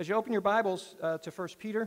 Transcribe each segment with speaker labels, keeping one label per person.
Speaker 1: As you open your Bibles to 1 Peter,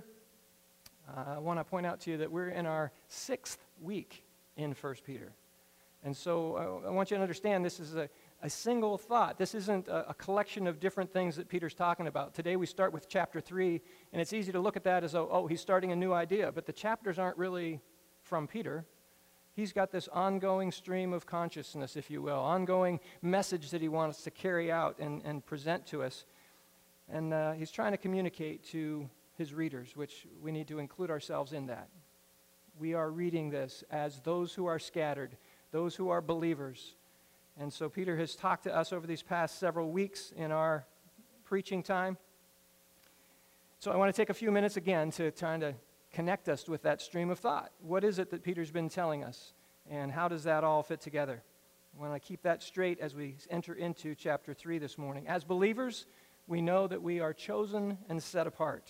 Speaker 1: I want to point out to you that we're in our 6th week in 1 Peter. And so I want you to understand this is a single thought. This isn't a collection of different things that Peter's talking about. Today we start with chapter 3, and it's easy to look at that as, oh, he's starting a new idea. But the chapters aren't really from Peter. He's got this ongoing stream of consciousness, if you will, ongoing message that he wants to carry out and present to us. And he's trying to communicate to his readers, which we need to include ourselves in that. We are reading this as those who are scattered, those who are believers. And so Peter has talked to us over these past several weeks in our preaching time. So I want to take a few minutes again to try to connect us with that stream of thought. What is it that Peter's been telling us, and how does that all fit together? I want to keep that straight as we enter into chapter 3 this morning. As believers, we know that we are chosen and set apart.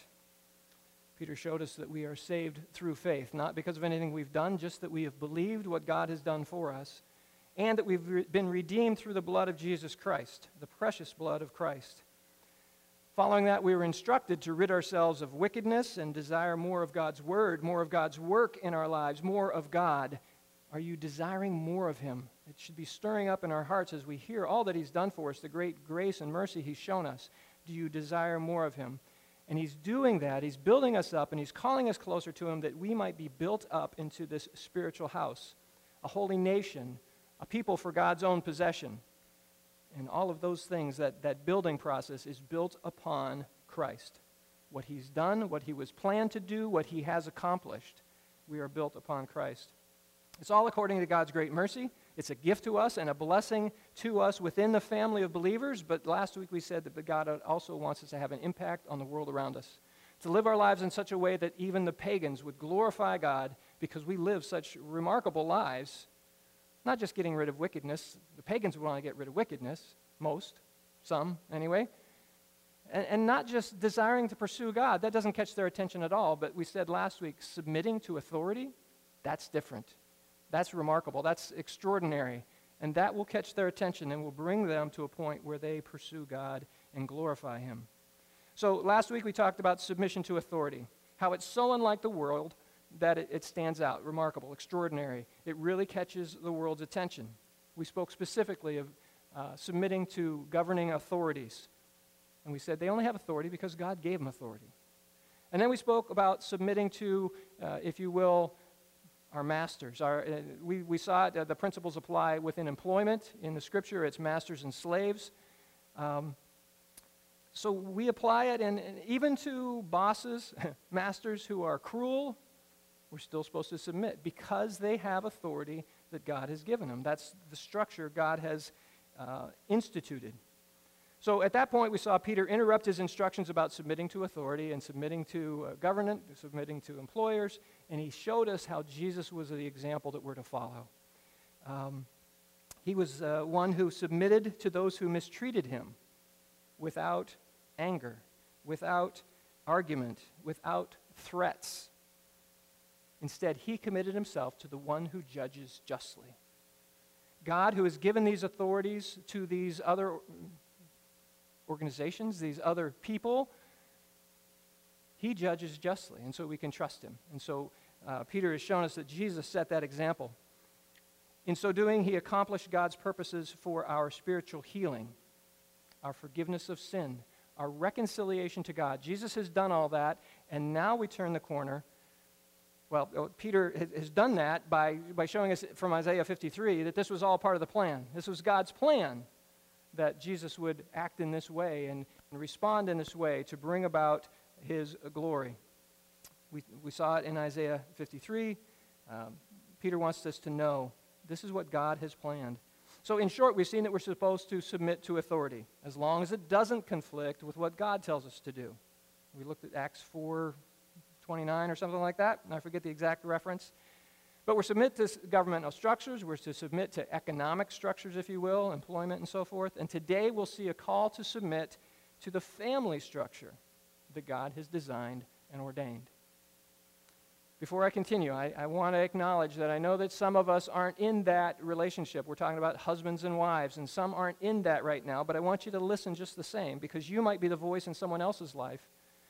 Speaker 1: Peter showed us that we are saved through faith, not because of anything we've done, just that we have believed what God has done for us, and that we've been redeemed through the blood of Jesus Christ, the precious blood of Christ. Following that, we were instructed to rid ourselves of wickedness and desire more of God's word, more of God's work in our lives, more of God. Are you desiring more of Him? It should be stirring up in our hearts as we hear all that He's done for us, the great grace and mercy He's shown us. Do you desire more of Him? And He's doing that. He's building us up, and He's calling us closer to Him that we might be built up into this spiritual house, a holy nation, a people for God's own possession. And all of those things, that building process is built upon Christ. What He's done, what He was planned to do, what He has accomplished, we are built upon Christ. It's all according to God's great mercy. It's a gift to us and a blessing to us within the family of believers, but last week we said that God also wants us to have an impact on the world around us, to live our lives in such a way that even the pagans would glorify God because we live such remarkable lives, not just getting rid of wickedness. The pagans would want to get rid of wickedness, some anyway, and not just desiring to pursue God. That doesn't catch their attention at all, but we said last week, submitting to authority, that's different. That's remarkable. That's extraordinary. And that will catch their attention and will bring them to a point where they pursue God and glorify Him. So last week we talked about submission to authority, how it's so unlike the world that it stands out. Remarkable, extraordinary. It really catches the world's attention. We spoke specifically of submitting to governing authorities. And we said they only have authority because God gave them authority. And then we spoke about submitting to, if you will, our masters. We saw it, the principles apply within employment. In the Scripture, it's masters and slaves. So we apply it, and even to bosses, masters who are cruel, we're still supposed to submit because they have authority that God has given them. That's the structure God has instituted. So at that point, we saw Peter interrupt his instructions about submitting to authority and submitting to government, submitting to employers, and he showed us how Jesus was the example that we're to follow. He was one who submitted to those who mistreated him without anger, without argument, without threats. Instead, he committed himself to the one who judges justly. God, who has given these authorities to these other organizations, these other people, He judges justly, and so we can trust Him. And so Peter has shown us that Jesus set that example. In so doing, He accomplished God's purposes for our spiritual healing, our forgiveness of sin, our reconciliation to God. Jesus has done all that, and now we turn the corner. Well, Peter has done that by showing us from Isaiah 53 that this was all part of the plan. This was God's plan, that Jesus would act in this way and respond in this way to bring about His glory. We saw it in Isaiah 53. Peter wants us to know this is what God has planned. So in short, we've seen that we're supposed to submit to authority as long as it doesn't conflict with what God tells us to do. We looked at Acts 4:29 or something like that, and I forget the exact reference. But we're to submit to governmental structures. We're to submit to economic structures, if you will, employment and so forth. And today we'll see a call to submit to the family structure that God has designed and ordained. Before I continue, I want to acknowledge that I know that some of us aren't in that relationship. We're talking about husbands and wives, and some aren't in that right now, but I want you to listen just the same, because you might be the voice in someone else's life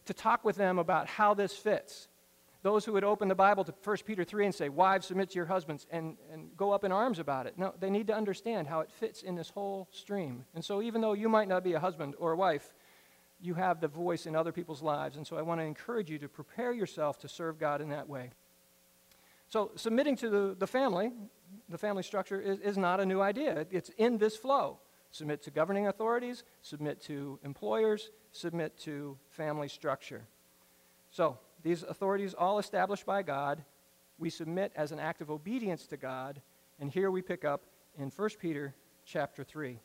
Speaker 1: to talk with them about how this fits. Those who would open the Bible to 1 Peter 3 and say, wives, submit to your husbands, and go up in arms about it. No, they need to understand how it fits in this whole stream. And so even though you might not be a husband or a wife, you have the voice in other people's lives. And so I want to encourage you to prepare yourself to serve God in that way. So submitting to the family structure is not a new idea. It's in this flow. Submit to governing authorities, submit to employers, submit to family structure. So these authorities all established by God, we submit as an act of obedience to God, and here we pick up in 1 Peter chapter 3.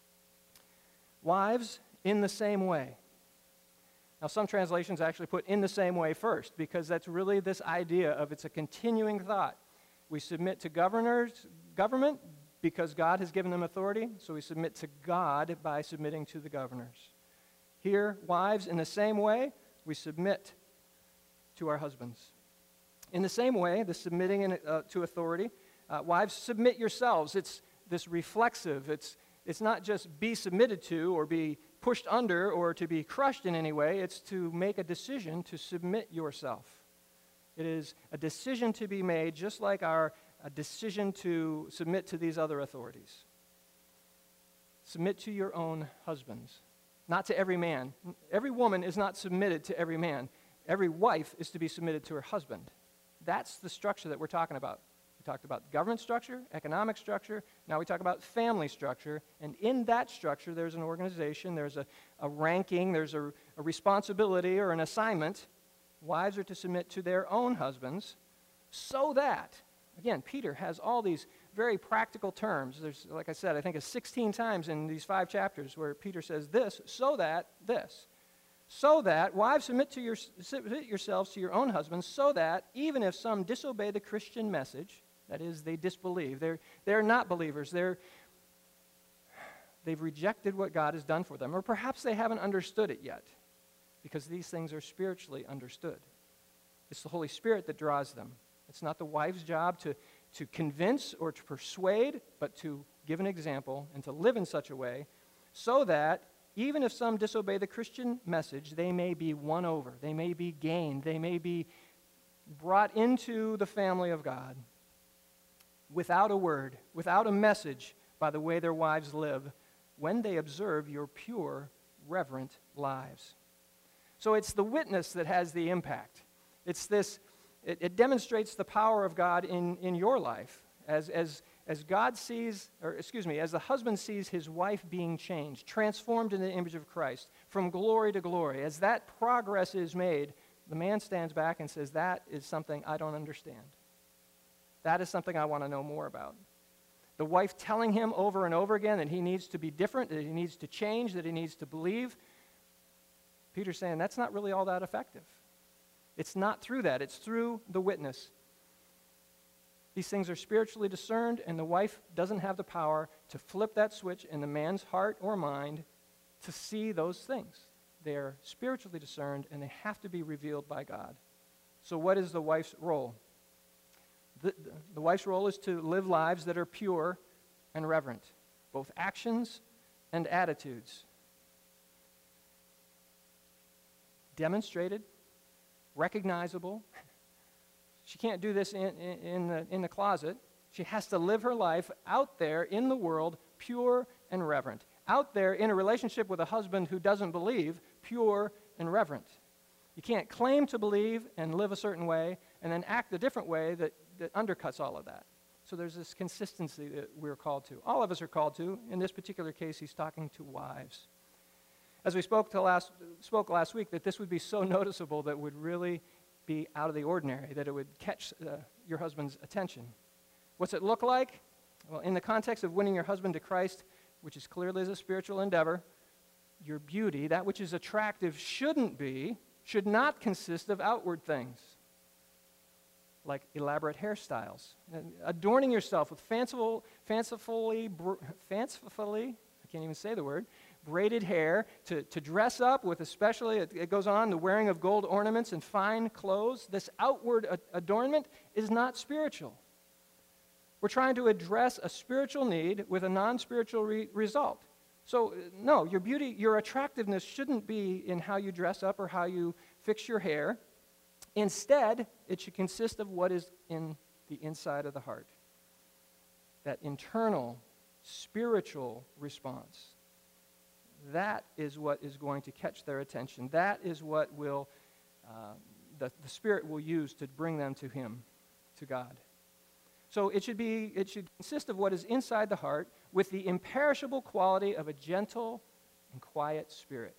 Speaker 1: Wives, in the same way. Now, some translations actually put in the same way first, because that's really this idea of it's a continuing thought. We submit to government because God has given them authority, so we submit to God by submitting to the governors. Here, wives, in the same way, we submit to our husbands. In the same way, the submitting to authority, wives, submit yourselves. It's this reflexive. It's not just be submitted to or be pushed under or to be crushed in any way. It's to make a decision to submit yourself. It is a decision to be made, just like a decision to submit to these other authorities. Submit to your own husbands, not to every man. Every woman is not submitted to every man. Every wife is to be submitted to her husband. That's the structure that we're talking about. We talked about government structure, economic structure. Now we talk about family structure. And in that structure, there's an organization, there's a ranking, there's a responsibility or an assignment. Wives are to submit to their own husbands so that, again, Peter has all these very practical terms. There's, like I said, I think it's 16 times in these 5 chapters where Peter says this, so that, this. So that, wives, submit yourselves to your own husbands, so that even if some disobey the Christian message, that is, they disbelieve, they're not believers, they've rejected what God has done for them, or perhaps they haven't understood it yet, because these things are spiritually understood. It's the Holy Spirit that draws them. It's not the wife's job to convince or to persuade, but to give an example and to live in such a way so that even if some disobey the Christian message, they may be won over, they may be gained, they may be brought into the family of God without a word, without a message, by the way their wives live, when they observe your pure, reverent lives. So it's the witness that has the impact. It's this, it demonstrates the power of God in your life as God sees, as the husband sees his wife being changed, transformed in the image of Christ, from glory to glory. As that progress is made, the man stands back and says, that is something I don't understand. That is something I want to know more about. The wife telling him over and over again that he needs to be different, that he needs to change, that he needs to believe. Peter's saying that's not really all that effective. It's not through that. It's through the witness. These things are spiritually discerned, and the wife doesn't have the power to flip that switch in the man's heart or mind to see those things. They are spiritually discerned, and they have to be revealed by God. So what is the wife's role? The wife's role is to live lives that are pure and reverent, both actions and attitudes. Demonstrated, recognizable. She can't do this in the closet. She has to live her life out there in the world, pure and reverent. Out there in a relationship with a husband who doesn't believe, pure and reverent. You can't claim to believe and live a certain way and then act a different way that undercuts all of that. So there's this consistency that we're called to. All of us are called to. In this particular case, he's talking to wives. As we spoke last week, that this would be so noticeable that would really be out of the ordinary, that it would catch your husband's attention. What's it look like? Well, in the context of winning your husband to Christ, which is clearly a spiritual endeavor, your beauty, that which is attractive, should not consist of outward things, like elaborate hairstyles, adorning yourself with fancifully, I can't even say the word, braided hair, to dress up with, especially, it goes on, the wearing of gold ornaments and fine clothes. This outward adornment is not spiritual. We're trying to address a spiritual need with a non-spiritual result. So, no, your beauty, your attractiveness shouldn't be in how you dress up or how you fix your hair. Instead, it should consist of what is in the inside of the heart. That internal, spiritual response. That is what is going to catch their attention. That is what will the Spirit will use to bring them to Him, to God. So it should consist of what is inside the heart with the imperishable quality of a gentle and quiet spirit.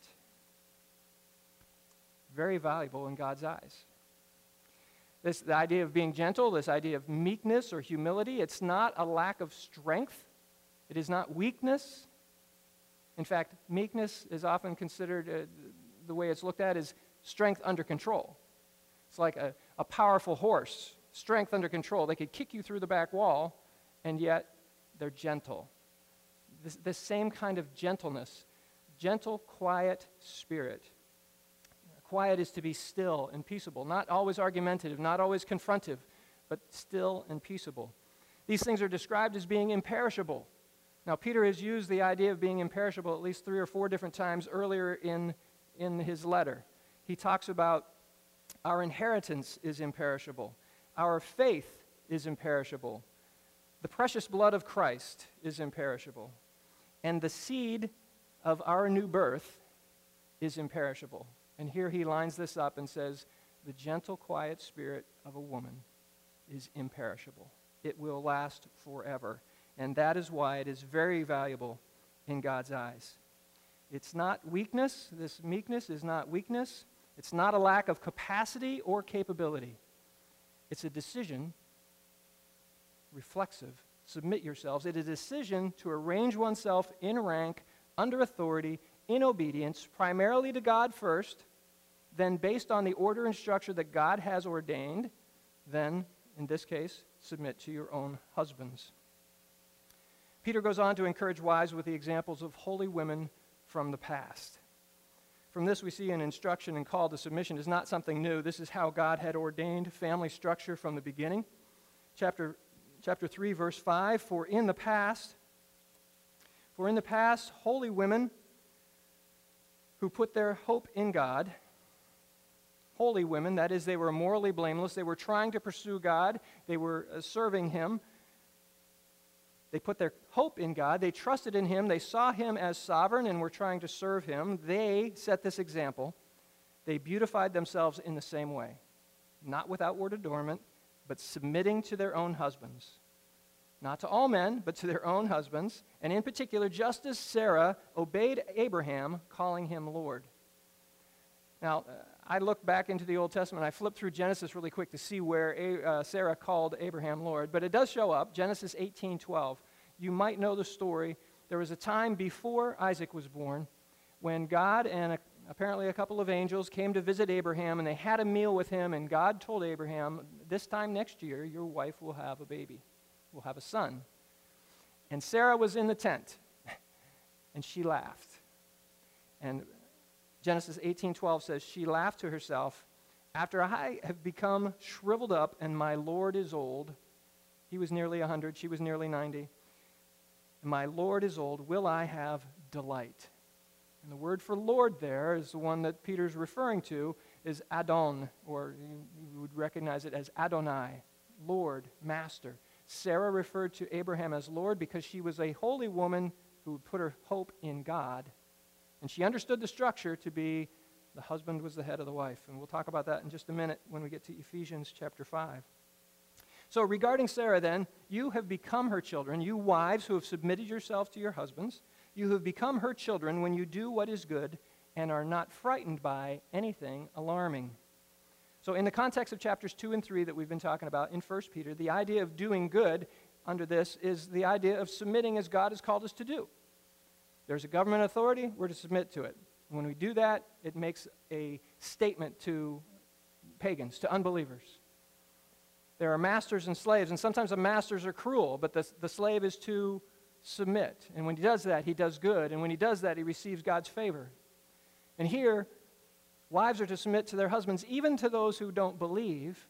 Speaker 1: Very valuable in God's eyes. The idea of being gentle, this idea of meekness or humility, it's not a lack of strength. It is not weakness. In fact, meekness is often considered, the way it's looked at, is strength under control. It's like a powerful horse, strength under control. They could kick you through the back wall, and yet they're gentle. This same kind of gentleness, gentle, quiet spirit. Quiet is to be still and peaceable, not always argumentative, not always confrontive, but still and peaceable. These things are described as being imperishable. Now, Peter has used the idea of being imperishable at least 3 or 4 different times earlier in his letter. He talks about our inheritance is imperishable. Our faith is imperishable. The precious blood of Christ is imperishable. And the seed of our new birth is imperishable. And here he lines this up and says, the gentle, quiet spirit of a woman is imperishable. It will last forever. And that is why it is very valuable in God's eyes. It's not weakness. This meekness is not weakness. It's not a lack of capacity or capability. It's a decision, reflexive, submit yourselves. It is a decision to arrange oneself in rank, under authority, in obedience, primarily to God first, then based on the order and structure that God has ordained, then, in this case, submit to your own husbands. Peter goes on to encourage wives with the examples of holy women from the past. From this, we see an instruction and call to submission is not something new. This is how God had ordained family structure from the beginning. Chapter 3, verse 5, For in the past, holy women who put their hope in God, holy women, that is, they were morally blameless, they were trying to pursue God, they were serving Him, they put their hope in God. They trusted in Him. They saw Him as sovereign and were trying to serve Him. They set this example. They beautified themselves in the same way, not with outward adornment, but submitting to their own husbands. Not to all men, but to their own husbands. And in particular, just as Sarah obeyed Abraham, calling him Lord. Now, I looked back into the Old Testament. I flipped through Genesis really quick to see where Sarah called Abraham Lord. But it does show up, Genesis 18:12. You might know the story. There was a time before Isaac was born when God and apparently a couple of angels came to visit Abraham, and they had a meal with him, and God told Abraham, this time next year, your wife will have a baby, will have a son. And Sarah was in the tent, and she laughed. And Genesis 18:12 says, she laughed to herself, after I have become shriveled up and my Lord is old. He was nearly 100, she was nearly 90. And my Lord is old, will I have delight? And the word for Lord there is the one that Peter's referring to, is Adon, or you would recognize it as Adonai, Lord, Master. Sarah referred to Abraham as Lord because she was a holy woman who put her hope in God. And she understood the structure to be the husband was the head of the wife. And we'll talk about that in just a minute when we get to Ephesians chapter 5. So regarding Sarah then, you have become her children, you wives who have submitted yourself to your husbands. You have become her children when you do what is good and are not frightened by anything alarming. So in the context of chapters 2 and 3 that we've been talking about in 1 Peter, the idea of doing good under this is the idea of submitting as God has called us to do. There's a government authority, we're to submit to it. When we do that, it makes a statement to pagans, to unbelievers. There are masters and slaves, and sometimes the masters are cruel, but the slave is to submit. And when he does that, he does good. And when he does that, he receives God's favor. And here, wives are to submit to their husbands, even to those who don't believe,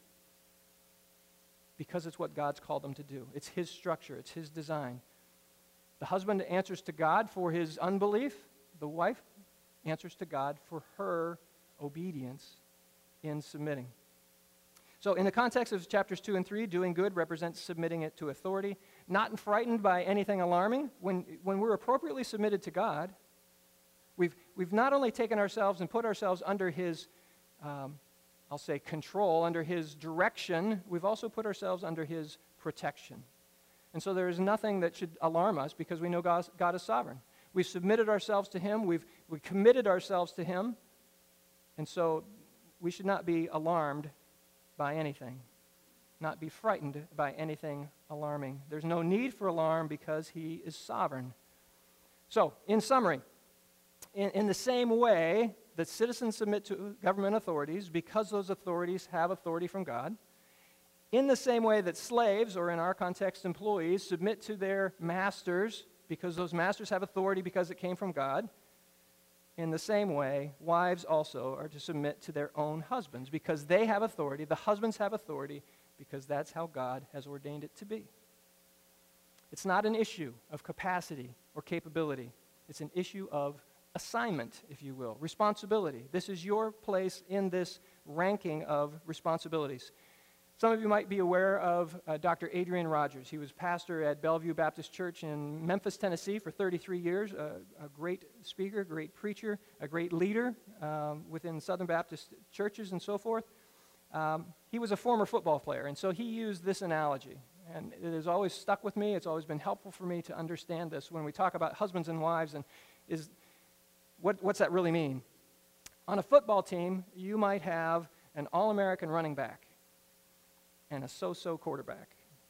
Speaker 1: because it's what God's called them to do. It's His structure, it's His design. The husband answers to God for his unbelief. The wife answers to God for her obedience in submitting. So in the context of chapters 2 and 3, doing good represents submitting it to authority, not frightened by anything alarming. When we're appropriately submitted to God, we've not only taken ourselves and put ourselves under his, I'll say, control, under his direction, we've also put ourselves under his protection. And so there is nothing that should alarm us because we know God is sovereign. We've submitted ourselves to him. We've committed ourselves to him. And so we should not be alarmed by anything, not be frightened by anything alarming. There's no need for alarm because he is sovereign. So, in summary, in the same way that citizens submit to government authorities because those authorities have authority from God, in the same way that slaves, or in our context employees, submit to their masters because those masters have authority because it came from God, in the same way, wives also are to submit to their own husbands because they have authority. The husbands have authority because that's how God has ordained it to be. It's not an issue of capacity or capability. It's an issue of assignment, if you will, responsibility. This is your place in this ranking of responsibilities. Some of you might be aware of Dr. Adrian Rogers. He was pastor at Bellevue Baptist Church in Memphis, Tennessee for 33 years, a great speaker, great preacher, a great leader within Southern Baptist churches and so forth. He was a former football player, and so he used this analogy, and it has always stuck with me. It's always been helpful for me to understand this when we talk about husbands and wives, and what's that really mean? On a football team, you might have an All-American running back and a so-so quarterback.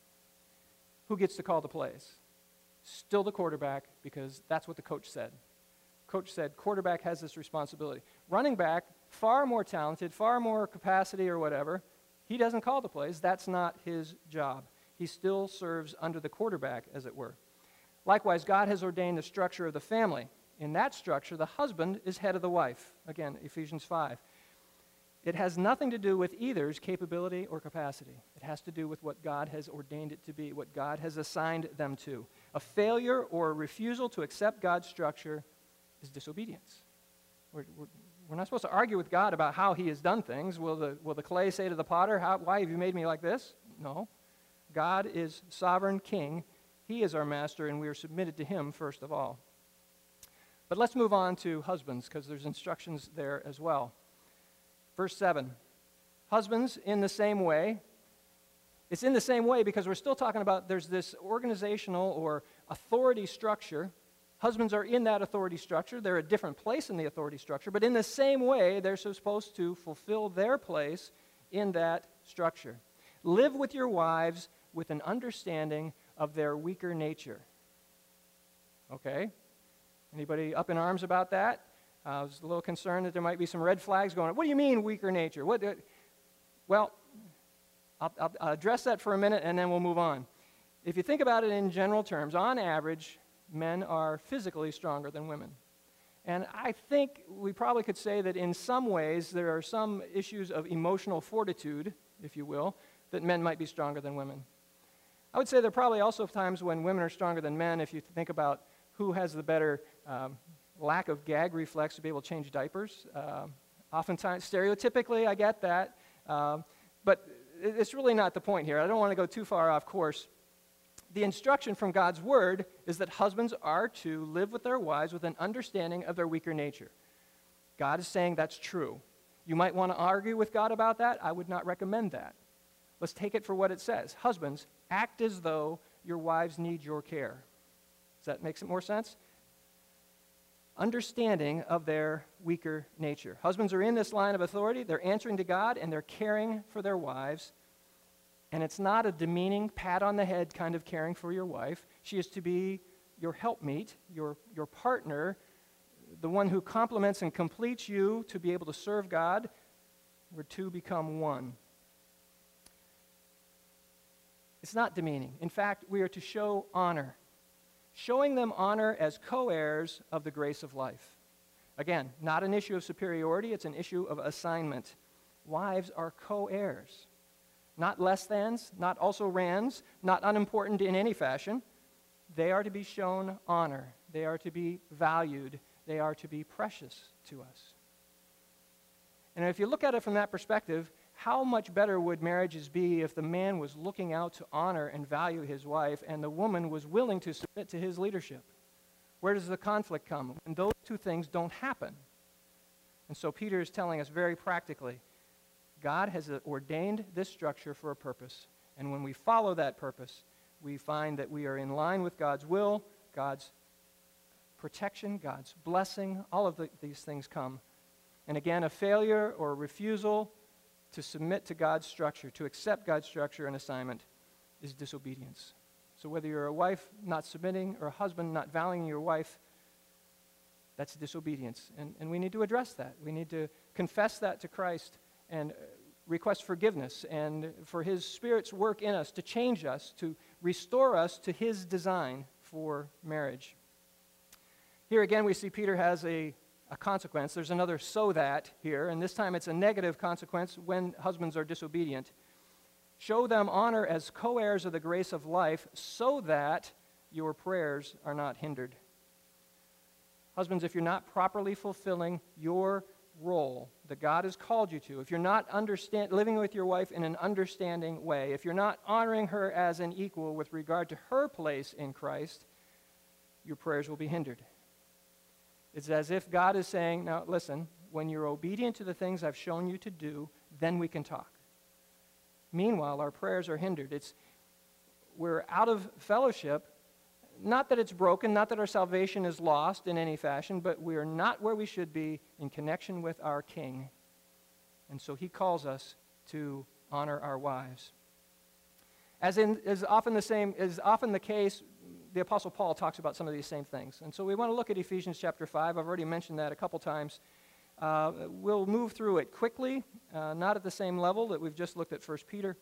Speaker 1: Who gets to call the plays? Still the quarterback, because that's what the coach said. Coach said quarterback has this responsibility. Running back, far more talented, far more capacity or whatever, he doesn't call the plays. That's not his job. He still serves under the quarterback, as it were. Likewise, God has ordained the structure of the family. In that structure, the husband is head of the wife. Again, Ephesians 5. It has nothing to do with either's capability or capacity. It has to do with what God has ordained it to be, what God has assigned them to. A failure or a refusal to accept God's structure is disobedience. We're not supposed to argue with God about how he has done things. Will the clay say to the potter, why have you made me like this? No. God is sovereign king. He is our master, and we are submitted to him first of all. But let's move on to husbands, because there's instructions there as well. Verse 7, husbands, in the same way. It's in the same way because we're still talking about there's this organizational or authority structure. Husbands are in that authority structure. They're a different place in the authority structure, but in the same way, they're supposed to fulfill their place in that structure. Live with your wives with an understanding of their weaker nature. Okay? Anybody up in arms about that? I was a little concerned that there might be some red flags going on. What do you mean, weaker nature? Well, I'll address that for a minute, and then we'll move on. If you think about it in general terms, on average, men are physically stronger than women. And I think we probably could say that in some ways there are some issues of emotional fortitude, if you will, that men might be stronger than women. I would say there are probably also times when women are stronger than men if you think about who has the better lack of gag reflex to be able to change diapers. Oftentimes, stereotypically, I get that, but it's really not the point here. I don't want to go too far off course. The instruction from God's word is that husbands are to live with their wives with an understanding of their weaker nature. God is saying that's true. You might want to argue with God about that. I would not recommend that. Let's take it for what it says. Husbands, act as though your wives need your care. Does that make some more sense? Understanding of their weaker nature. Husbands are in this line of authority. They're answering to God, and they're caring for their wives. And it's not a demeaning, pat on the head kind of caring for your wife. She is to be your helpmeet, your partner, the one who complements and completes you to be able to serve God. We're two become one. It's not demeaning. In fact, we are to show honor. Showing them honor as co-heirs of the grace of life. Again, not an issue of superiority, it's an issue of assignment. Wives are co-heirs. Not less thans, not also rans, not unimportant in any fashion. They are to be shown honor. They are to be valued. They are to be precious to us. And if you look at it from that perspective, how much better would marriages be if the man was looking out to honor and value his wife and the woman was willing to submit to his leadership? Where does the conflict come? When those two things don't happen. And so Peter is telling us very practically, God has ordained this structure for a purpose. And when we follow that purpose, we find that we are in line with God's will, God's protection, God's blessing. All of these things come. And again, a failure or a refusal to submit to God's structure, to accept God's structure and assignment, is disobedience. So whether you're a wife not submitting or a husband not valuing your wife, that's disobedience. And we need to address that. We need to confess that to Christ and request forgiveness and for His Spirit's work in us to change us, to restore us to His design for marriage. Here again we see Peter has a consequence. There's another "so that" here, and this time it's a negative consequence when husbands are disobedient. Show them honor as co-heirs of the grace of life so that your prayers are not hindered. Husbands, if you're not properly fulfilling your role that God has called you to, if you're not living with your wife in an understanding way, if you're not honoring her as an equal with regard to her place in Christ, your prayers will be hindered. It's as if God is saying, now listen, when you're obedient to the things I've shown you to do, then we can talk. Meanwhile, our prayers are hindered. We're out of fellowship. Not that it's broken, not that our salvation is lost in any fashion, but we are not where we should be in connection with our King. And so He calls us to honor our wives. As often the case, the Apostle Paul talks about some of these same things. And so we want to look at Ephesians chapter 5. I've already mentioned that a couple times. We'll move through it quickly, not at the same level that we've just looked at 1 Peter,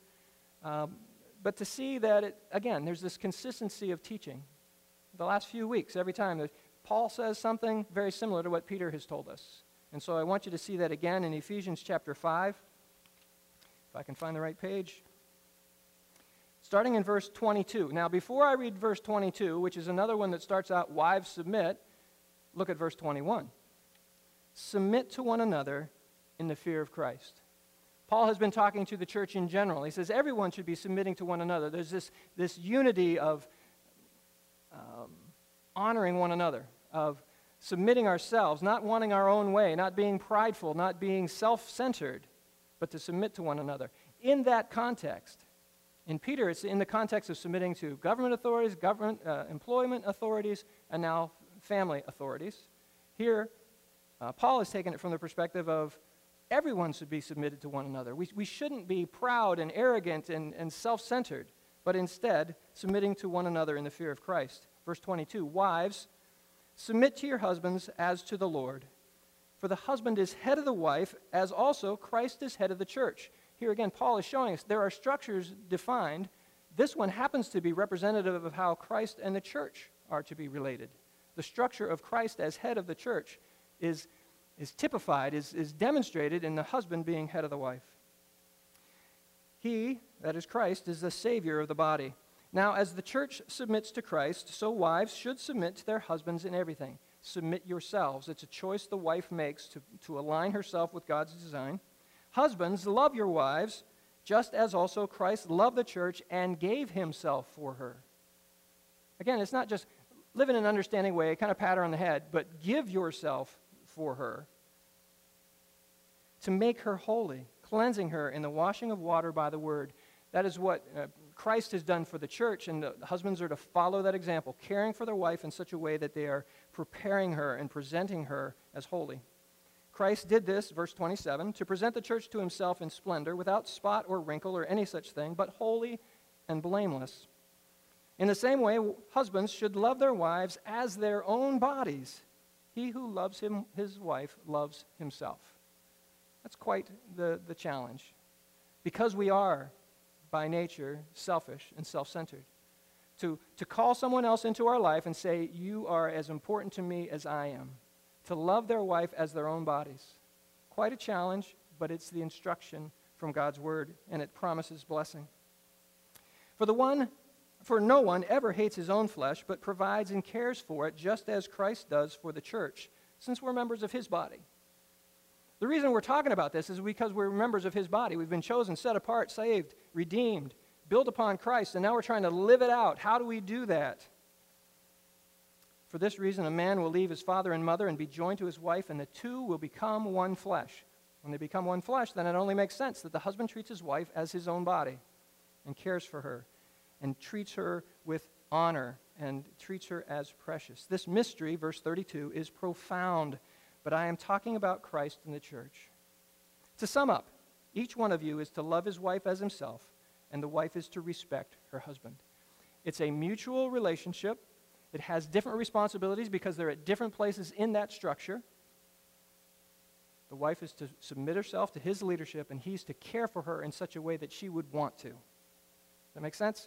Speaker 1: but to see that, again, there's this consistency of teaching. The last few weeks, every time that Paul says something very similar to what Peter has told us. And so I want you to see that again in Ephesians chapter 5, if I can find the right page. Starting in verse 22. Now, before I read verse 22, which is another one that starts out, wives submit, look at verse 21. Submit to one another in the fear of Christ. Paul has been talking to the church in general. He says everyone should be submitting to one another. There's this unity of honoring one another, of submitting ourselves, not wanting our own way, not being prideful, not being self-centered, but to submit to one another. In that context, in Peter, it's in the context of submitting to government authorities, employment authorities, and now family authorities. Here, Paul has taken it from the perspective of everyone should be submitted to one another. We shouldn't be proud and arrogant and self-centered, but instead submitting to one another in the fear of Christ. Verse 22, wives, submit to your husbands as to the Lord. For the husband is head of the wife, as also Christ is head of the church. Here again, Paul is showing us there are structures defined. This one happens to be representative of how Christ and the church are to be related. The structure of Christ as head of the church is typified, is demonstrated in the husband being head of the wife. He, that is Christ, is the Savior of the body. Now, as the church submits to Christ, so wives should submit to their husbands in everything. Submit yourselves. It's a choice the wife makes to align herself with God's design. Husbands, love your wives, just as also Christ loved the church and gave himself for her. Again, it's not just live in an understanding way, kind of pat her on the head, but give yourself for her to make her holy, cleansing her in the washing of water by the word. That is what Christ has done for the church, and the husbands are to follow that example, caring for their wife in such a way that they are preparing her and presenting her as holy. Christ did this, verse 27, to present the church to himself in splendor, without spot or wrinkle or any such thing, but holy and blameless. In the same way, husbands should love their wives as their own bodies. He who loves his wife loves himself. That's quite the challenge. Because we are, by nature, selfish and self-centered. To call someone else into our life and say, you are as important to me as I am. To love their wife as their own bodies. Quite a challenge, but it's the instruction from God's word, and it promises blessing. For no one ever hates his own flesh, but provides and cares for it, just as Christ does for the church, since we're members of his body. The reason we're talking about this is because we're members of his body. We've been chosen, set apart, saved, redeemed, built upon Christ, and now we're trying to live it out. How do we do that? For this reason, a man will leave his father and mother and be joined to his wife, and the two will become one flesh. When they become one flesh, then it only makes sense that the husband treats his wife as his own body and cares for her and treats her with honor and treats her as precious. This mystery, verse 32, is profound, but I am talking about Christ and the church. To sum up, each one of you is to love his wife as himself, and the wife is to respect her husband. It's a mutual relationship. It has different responsibilities because they're at different places in that structure. The wife is to submit herself to his leadership, and he's to care for her in such a way that she would want to. Does that make sense?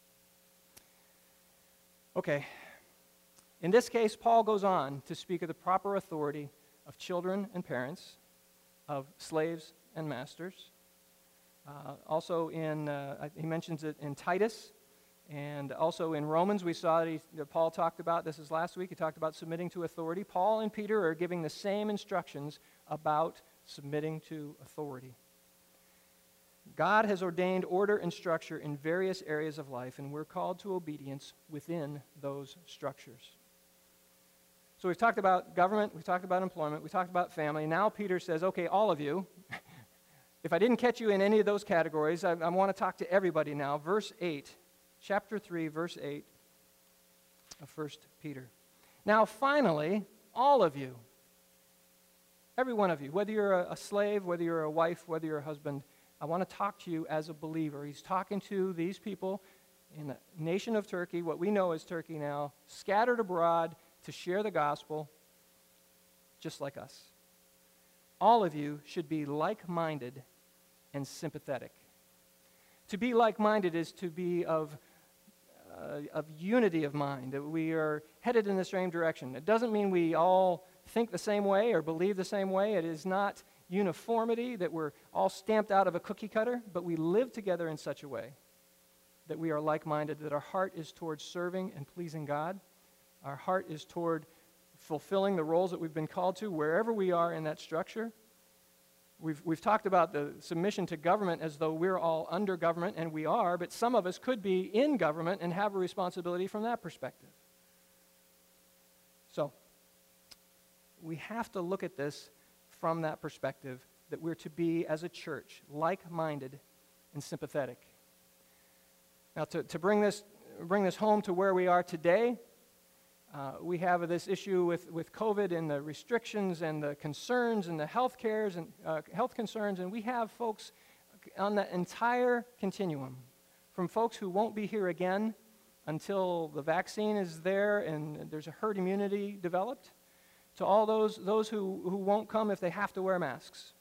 Speaker 1: Okay. In this case, Paul goes on to speak of the proper authority of children and parents, of slaves and masters. Also, he mentions it in Titus. And also in Romans, we saw that Paul talked about, this is last week, he talked about submitting to authority. Paul and Peter are giving the same instructions about submitting to authority. God has ordained order and structure in various areas of life, and we're called to obedience within those structures. So we've talked about government, we've talked about employment, we've talked about family. Now Peter says, okay, all of you, if I didn't catch you in any of those categories, I want to talk to everybody now. Verse 8. Chapter 3, verse 8 of 1 Peter. Now, finally, all of you, every one of you, whether you're a slave, whether you're a wife, whether you're a husband, I want to talk to you as a believer. He's talking to these people in the nation of Turkey, what we know as Turkey now, scattered abroad to share the gospel, just like us. All of you should be like-minded and sympathetic. To be like-minded is to be of unity of mind, that we are headed in the same direction. It doesn't mean we all think the same way or believe the same way. It is not uniformity, that we're all stamped out of a cookie cutter, but we live together in such a way that we are like-minded, that our heart is towards serving and pleasing God. Our heart is toward fulfilling the roles that we've been called to wherever we are in that structure. We've talked about the submission to government as though we're all under government, and we are, but some of us could be in government and have a responsibility from that perspective. So, we have to look at this from that perspective, that we're to be, as a church, like-minded and sympathetic. Now, to bring this home to where we are today, we have this issue with COVID and the restrictions and the concerns and the health concerns, and we have folks on the entire continuum, from folks who won't be here again until the vaccine is there and there's a herd immunity developed, to all those who won't come if they have to wear masks.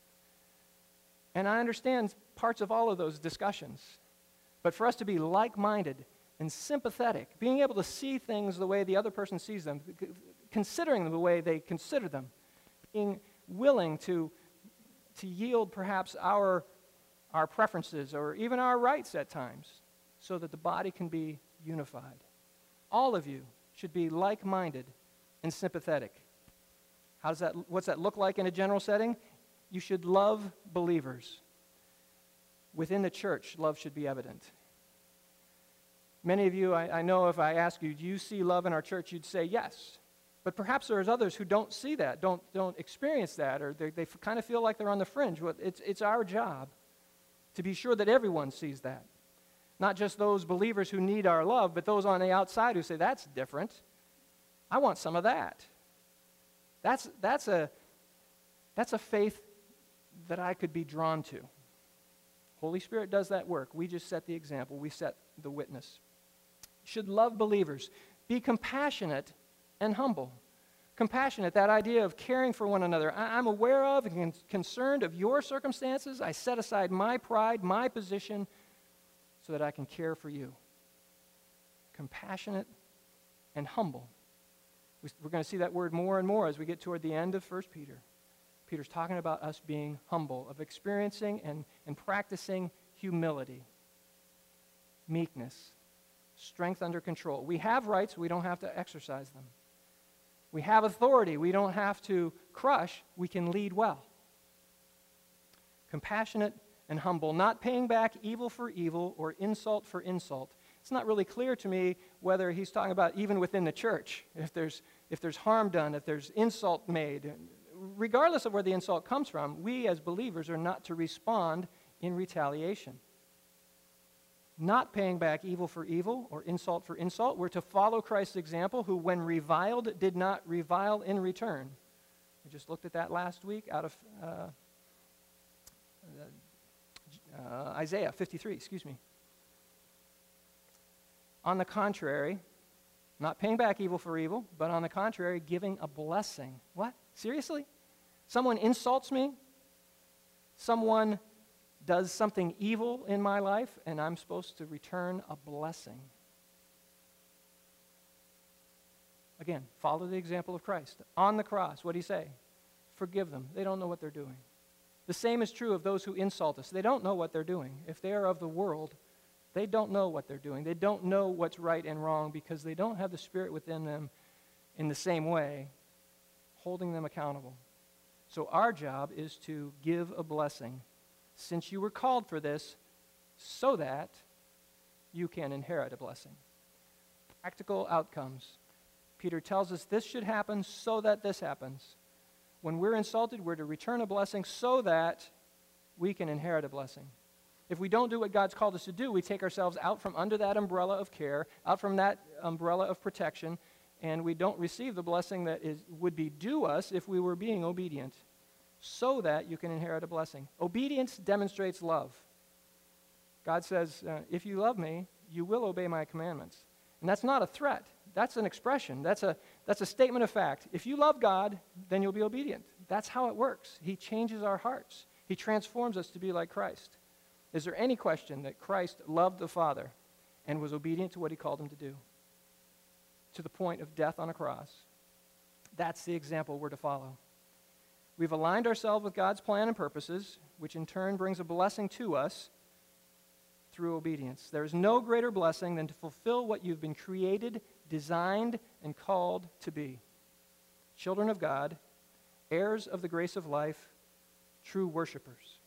Speaker 1: And I understand parts of all of those discussions, but for us to be like-minded and sympathetic, being able to see things the way the other person sees them, considering them the way they consider them, being willing to yield perhaps our preferences or even our rights at times so that the body can be unified. All of you should be like-minded and sympathetic. What's that look like in a general setting? You should love believers. Within the church, love should be evident. Many of you, I know if I ask you, do you see love in our church, you'd say yes. But perhaps there's others who don't see that, don't experience that, or they kind of feel like they're on the fringe. Well, it's our job to be sure that everyone sees that. Not just those believers who need our love, but those on the outside who say, that's different. I want some of that. That's a faith that I could be drawn to. Holy Spirit does that work. We just set the example. We set the witness. Should love believers. Be compassionate and humble. Compassionate, that idea of caring for one another. I'm aware of and concerned of your circumstances. I set aside my pride, my position, so that I can care for you. Compassionate and humble. We're going to see that word more and more as we get toward the end of 1 Peter. Peter's talking about us being humble, of experiencing and practicing humility, meekness, strength under control. We have rights, we don't have to exercise them. We have authority, we don't have to crush, we can lead well. compassionate and humble, not paying back evil for evil or insult for insult. It's not really clear to me whether he's talking about even within the church, if there's harm done, if there's insult made. Regardless of where the insult comes from, we as believers are not to respond in retaliation. Not paying back evil for evil or insult for insult. We're to follow Christ's example, who when reviled did not revile in return. We just looked at that last week out of Isaiah 53, On the contrary, not paying back evil for evil, but on the contrary, giving a blessing. What? Seriously? Someone insults me? Someone does something evil in my life, and I'm supposed to return a blessing. Again, follow the example of Christ. On the cross, what did he say? Forgive them. They don't know what they're doing. The same is true of those who insult us. They don't know what they're doing. If they are of the world, they don't know what they're doing. They don't know what's right and wrong because they don't have the Spirit within them in the same way, holding them accountable. So our job is to give a blessing, since you were called for this, so that you can inherit a blessing. Practical outcomes. Peter tells us this should happen so that this happens. When we're insulted, we're to return a blessing so that we can inherit a blessing. If we don't do what God's called us to do, we take ourselves out from under that umbrella of care, out from that umbrella of protection, and we don't receive the blessing that would be due us if we were being obedient, so that you can inherit a blessing. Obedience demonstrates love. God says, if you love me, you will obey my commandments. And that's not a threat. That's an expression. That's a statement of fact. If you love God, then you'll be obedient. That's how it works. He changes our hearts. He transforms us to be like Christ. Is there any question that Christ loved the Father and was obedient to what he called him to do, to the point of death on a cross? That's the example we're to follow. We've aligned ourselves with God's plan and purposes, which in turn brings a blessing to us through obedience. There is no greater blessing than to fulfill what you've been created, designed, and called to be. Children of God, heirs of the grace of life, true worshipers.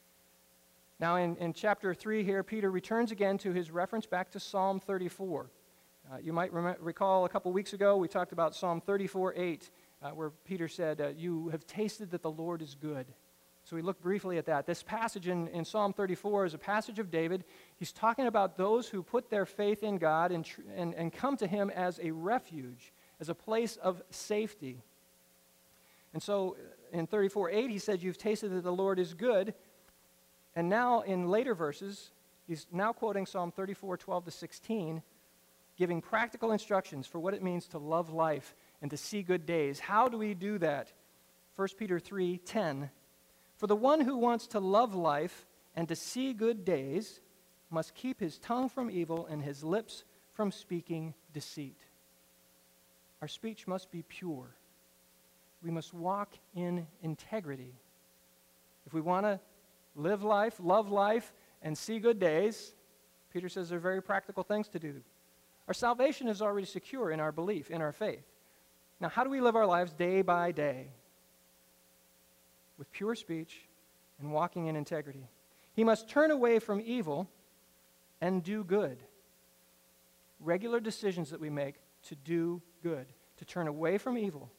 Speaker 1: Now in chapter 3 here, Peter returns again to his reference back to Psalm 34. You might recall a couple weeks ago we talked about Psalm 34:8, where Peter said, you have tasted that the Lord is good. So we look briefly at that. This passage in Psalm 34 is a passage of David. He's talking about those who put their faith in God and come to him as a refuge, as a place of safety. And so in 34:8 he said, you've tasted that the Lord is good. And now in later verses, he's now quoting Psalm 34:12-16, giving practical instructions for what it means to love life and to see good days. How do we do that? 1 Peter 3:10, for the one who wants to love life and to see good days must keep his tongue from evil and his lips from speaking deceit. Our speech must be pure. We must walk in integrity. If we want to live life, love life, and see good days, Peter says they're very practical things to do. Our salvation is already secure in our belief, in our faith. Now, how do we live our lives day by day? With pure speech and walking in integrity. He must turn away from evil and do good. Regular decisions that we make to do good, to turn away from evil.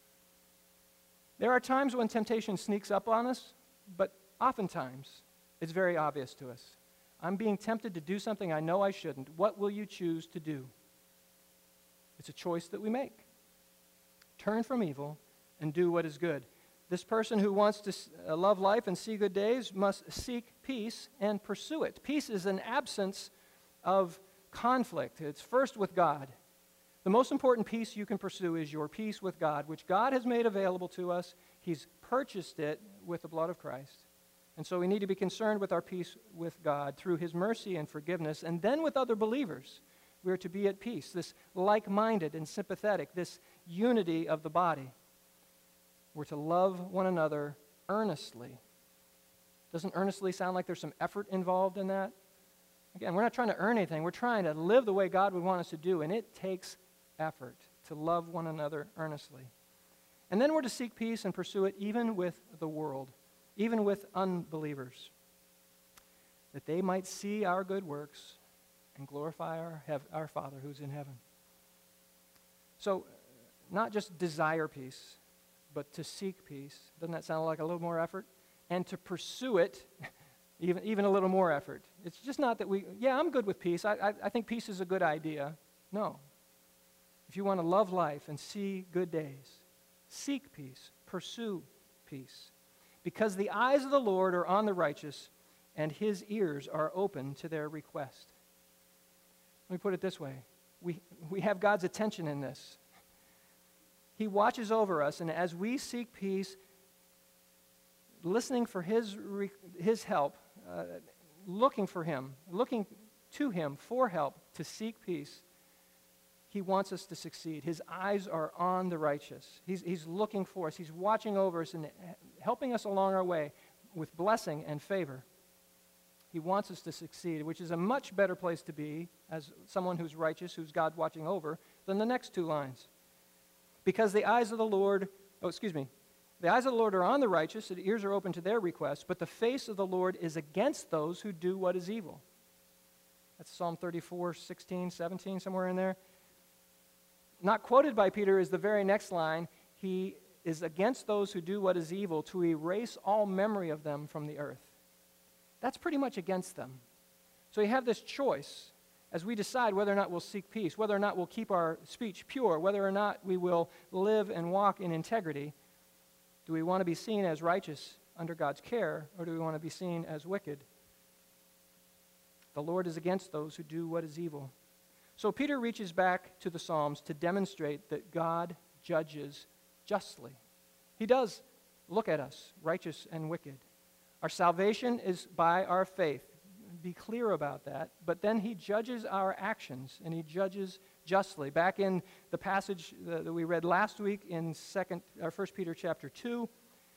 Speaker 1: There are times when temptation sneaks up on us, but oftentimes it's very obvious to us. I'm being tempted to do something I know I shouldn't. What will you choose to do? It's a choice that we make. Turn from evil and do what is good. This person who wants to love life and see good days must seek peace and pursue it. Peace is an absence of conflict. It's first with God. The most important peace you can pursue is your peace with God, which God has made available to us. He's purchased it with the blood of Christ. And so we need to be concerned with our peace with God through his mercy and forgiveness, and then with other believers. We are to be at peace, this like-minded and sympathetic, this unity of the body. We're to love one another earnestly. Doesn't earnestly sound like there's some effort involved in that? Again, we're not trying to earn anything. We're trying to live the way God would want us to do, and it takes effort to love one another earnestly. And then we're to seek peace and pursue it even with the world. even with unbelievers, that they might see our good works and glorify our Father who's in heaven. So, not just desire peace, but to seek peace. Doesn't that sound like a little more effort? And to pursue it, even a little more effort. It's just not that I'm good with peace. I think peace is a good idea. No. If you want to love life and see good days, seek peace, pursue peace. Because the eyes of the Lord are on the righteous, and his ears are open to their request. Let me put it this way. We have God's attention in this. He watches over us, and as we seek peace, listening for his help, looking for him, looking to him for help to seek peace, he wants us to succeed. His eyes are on the righteous. He's looking for us. He's watching over us and helping us along our way with blessing and favor. He wants us to succeed, which is a much better place to be as someone who's righteous, who's God watching over, than the next two lines. Because the eyes of the Lord, the eyes of the Lord are on the righteous, and ears are open to their requests, but the face of the Lord is against those who do what is evil. That's Psalm 34, 16, 17, somewhere in there. Not quoted by Peter is the very next line. He is against those who do what is evil, to erase all memory of them from the earth. That's pretty much against them. So you have this choice as we decide whether or not we'll seek peace, whether or not we'll keep our speech pure, whether or not we will live and walk in integrity. Do we want to be seen as righteous under God's care, or do we want to be seen as wicked? The Lord is against those who do what is evil. So Peter reaches back to the Psalms to demonstrate that God judges justly. He does look at us, righteous and wicked. Our salvation is by our faith. Be clear about that. But then he judges our actions, and he judges justly. Back in the passage that we read last week in 1 Peter chapter 2,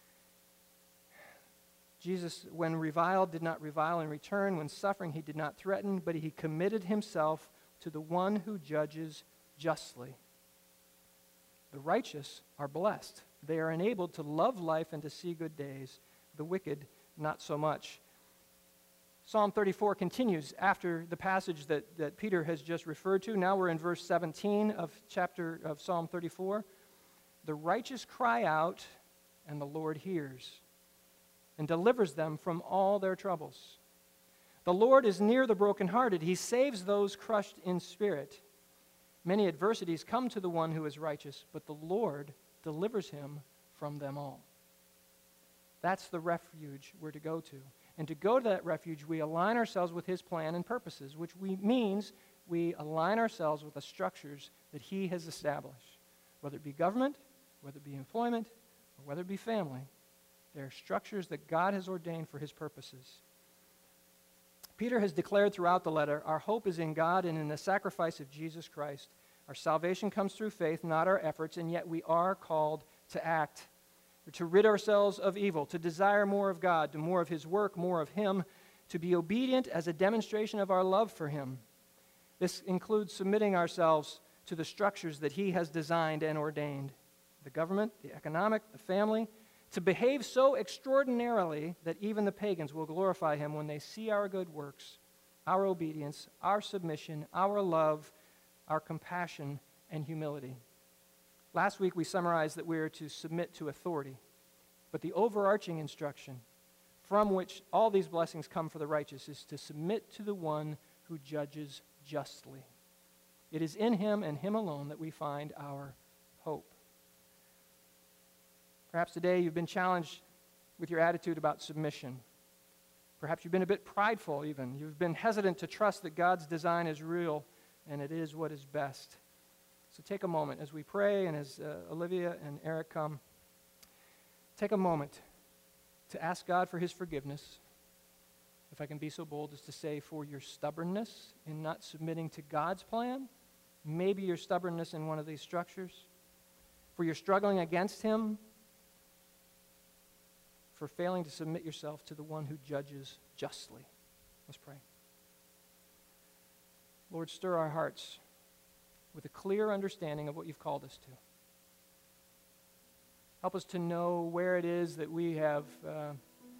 Speaker 1: Jesus, when reviled, did not revile in return. When suffering, he did not threaten, but he committed himself to the one who judges justly. The righteous are blessed. They are enabled to love life and to see good days. The wicked, not so much. Psalm 34 continues after the passage that Peter has just referred to. Now we're in verse 17 of Psalm 34. The righteous cry out, and the Lord hears, and delivers them from all their troubles. The Lord is near the brokenhearted. He saves those crushed in spirit. Many adversities come to the one who is righteous, but the Lord delivers him from them all. That's the refuge we're to go to. And to go to that refuge, we align ourselves with his plan and purposes, which means we align ourselves with the structures that he has established. Whether it be government, whether it be employment, or whether it be family, there are structures that God has ordained for his purposes. Peter has declared throughout the letter, our hope is in God and in the sacrifice of Jesus Christ. Our salvation comes through faith, not our efforts, and yet we are called to act, to rid ourselves of evil, to desire more of God, to more of his work, more of him, to be obedient as a demonstration of our love for him. This includes submitting ourselves to the structures that he has designed and ordained, the government, the economic, the family, to behave so extraordinarily that even the pagans will glorify him when they see our good works, our obedience, our submission, our love, our compassion, and humility. Last week we summarized that we are to submit to authority, but the overarching instruction from which all these blessings come for the righteous is to submit to the one who judges justly. It is in him and him alone that we find our hope. Perhaps today you've been challenged with your attitude about submission. Perhaps you've been a bit prideful even. You've been hesitant to trust that God's design is real and it is what is best. So take a moment as we pray and as Olivia and Eric come. Take a moment to ask God for his forgiveness. If I can be so bold as to say, for your stubbornness in not submitting to God's plan, maybe your stubbornness in one of these structures, for your struggling against him, for failing to submit yourself to the one who judges justly. Let's pray. Lord, stir our hearts with a clear understanding of what you've called us to. Help us to know where it is that we have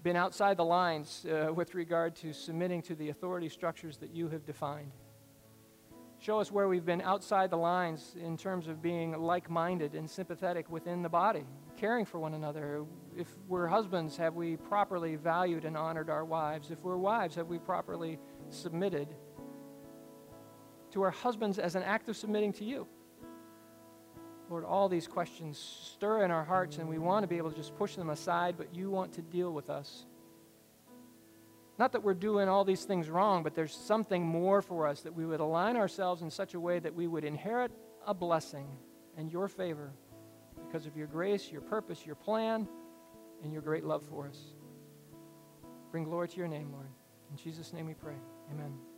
Speaker 1: been outside the lines with regard to submitting to the authority structures that you have defined. Show us where we've been outside the lines in terms of being like-minded and sympathetic within the body, caring for one another. If we're husbands, have we properly valued and honored our wives? If we're wives, have we properly submitted to our husbands as an act of submitting to you? Lord, all these questions stir in our hearts, and we want to be able to just push them aside, but you want to deal with us. Not that we're doing all these things wrong, but there's something more for us, that we would align ourselves in such a way that we would inherit a blessing and your favor because of your grace, your purpose, your plan, and your great love for us. Bring glory to your name, Lord. In Jesus' name we pray. Amen.